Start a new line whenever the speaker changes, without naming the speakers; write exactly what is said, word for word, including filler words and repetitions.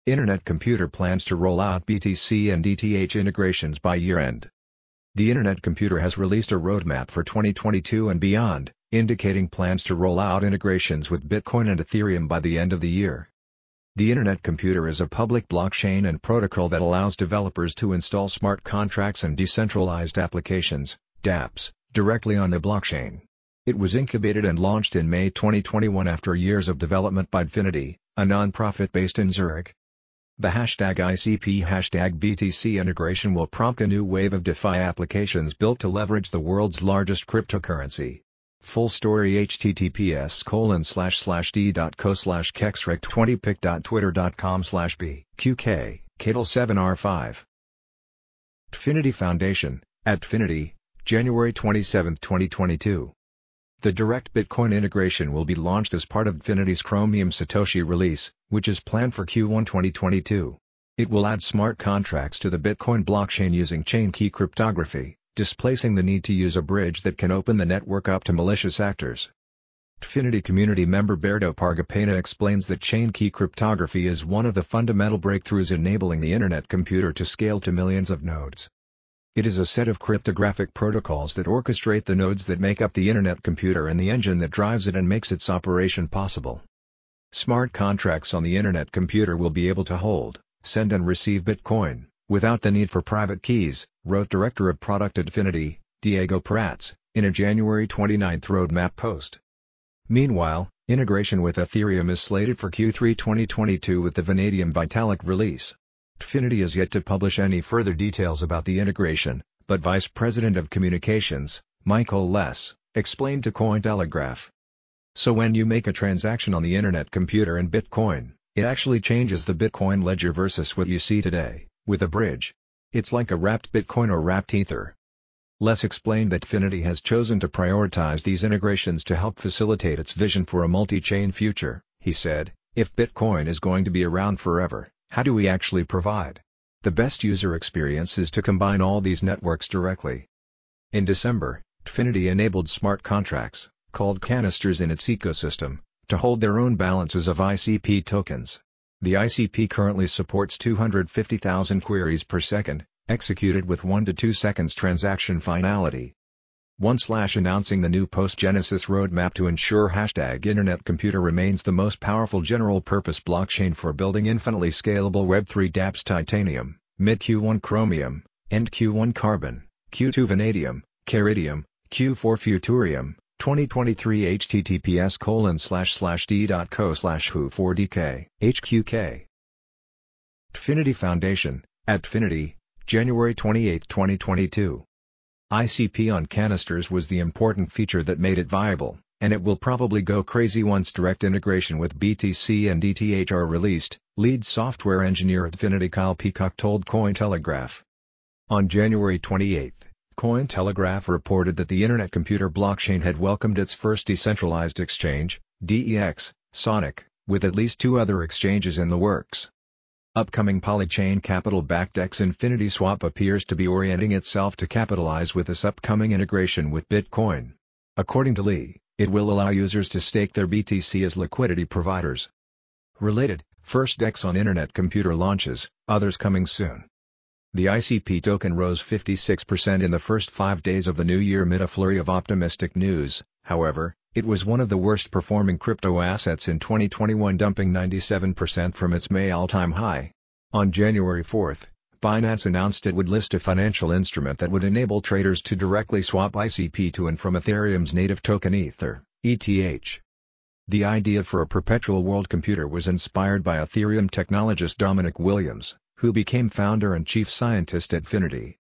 Internet Computer plans to roll out B T C and E T H integrations by year-end. The Internet Computer has released a roadmap for twenty twenty-two and beyond, indicating plans to roll out integrations with Bitcoin and Ethereum by the end of the year. The Internet Computer is a public blockchain and protocol that allows developers to install smart contracts and decentralized applications, dApps, directly on the blockchain. It was incubated and launched in May twenty twenty-one after years of development by Dfinity, a non-profit based in Zurich. The hashtag I C P hashtag B T C integration will prompt a new wave of DeFi applications built to leverage the world's largest cryptocurrency. Full story https colon slash slash d dot co slash kexrec 20 pic dot twitter dot com slash b qk k t l seven r five. Dfinity Foundation, at Dfinity, January twenty-seventh twenty twenty-two. The direct Bitcoin integration will be launched as part of Dfinity's Chromium Satoshi release, which is planned for Q one twenty twenty-two. It will add smart contracts to the Bitcoin blockchain using chain key cryptography, displacing the need to use a bridge that can open the network up to malicious actors. Dfinity community member Berto Pargapena explains that chain key cryptography is one of the fundamental breakthroughs enabling the Internet Computer to scale to millions of nodes. It is a set of cryptographic protocols that orchestrate the nodes that make up the Internet Computer and the engine that drives it and makes its operation possible. Smart contracts on the Internet Computer will be able to hold, send and receive Bitcoin, without the need for private keys, wrote Director of Product at Dfinity, Diego Prats, in a January twenty-ninth roadmap post. Meanwhile, integration with Ethereum is slated for Q three twenty twenty-two with the Vanadium Vitalik release. Dfinity is yet to publish any further details about the integration, but Vice President of Communications, Michael Less, explained to Cointelegraph. So when you make a transaction on the Internet Computer in Bitcoin, it actually changes the Bitcoin ledger versus what you see today, with a bridge. It's like a wrapped Bitcoin or wrapped Ether. Less explained that Dfinity has chosen to prioritize these integrations to help facilitate its vision for a multi-chain future. He said, if Bitcoin is going to be around forever, how do we actually provide the best user experience is to combine all these networks directly. In December, Dfinity enabled smart contracts, called canisters in its ecosystem, to hold their own balances of I C P tokens. The I C P currently supports two hundred fifty thousand queries per second, executed with one to two seconds transaction finality. one slash announcing the new post-Genesis roadmap to ensure hashtag Internet Computer remains the most powerful general-purpose blockchain for building infinitely scalable Web three dApps. Titanium, mid Q one Chromium, end Q one Carbon, Q two Vanadium, Caridium, Q four Futurium, twenty twenty-three https colon slash slash d dot co slash hu four dk, hqk. Dfinity Foundation, at Dfinity, January twenty-eighth twenty twenty-two. I C P on canisters was the important feature that made it viable, and it will probably go crazy once direct integration with B T C and E T H are released, lead software engineer at Dfinity Kyle Peacock told Cointelegraph. On January twenty-eighth, Cointelegraph reported that the Internet Computer blockchain had welcomed its first decentralized exchange, D E X, Sonic, with at least two other exchanges in the works. Upcoming Polychain capital-backed X Infinity Swap appears to be orienting itself to capitalize with this upcoming integration with Bitcoin. According to Lee, it will allow users to stake their B T C as liquidity providers. Related, first X on Internet Computer launches, others coming soon. The I C P token rose fifty-six percent in the first five days of the new year amid a flurry of optimistic news. However, it was one of the worst-performing crypto assets in twenty twenty-one, dumping ninety-seven percent from its May all-time high. On January fourth, Binance announced it would list a financial instrument that would enable traders to directly swap I C P to and from Ethereum's native token Ether, E T H. The idea for a perpetual world computer was inspired by Ethereum technologist Dominic Williams, who became founder and chief scientist at Dfinity.